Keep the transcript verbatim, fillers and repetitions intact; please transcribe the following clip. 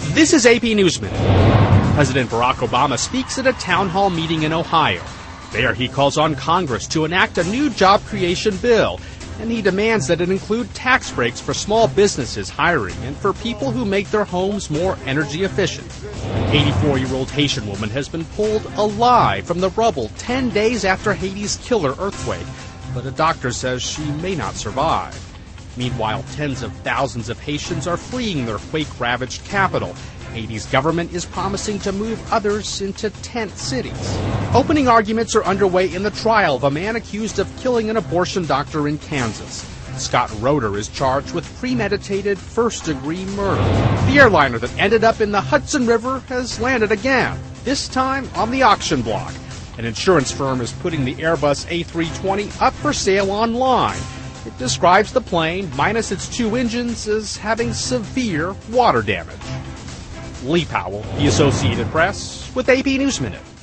This is A P News Minute. President Barack Obama speaks at a town hall meeting in Ohio. There he calls on Congress to enact a new job creation bill, and he demands that it include tax breaks for small businesses hiring and for people who make their homes more energy efficient. An eighty-four-year-old Haitian woman has been pulled alive from the rubble ten days after Haiti's killer earthquake, but a doctor says she may not survive. Meanwhile, tens of thousands of Haitians are fleeing their quake-ravaged capital. Haiti's government is promising to move others into tent cities. Opening arguments are underway in the trial of a man accused of killing an abortion doctor in Kansas. Scott Roeder is charged with premeditated first-degree murder. The airliner that ended up in the Hudson River has landed again, this time on the auction block. An insurance firm is putting the Airbus A three twenty up for sale online. It describes the plane, minus its two engines, as having severe water damage. Lee Powell, The Associated Press, with A P News Minute.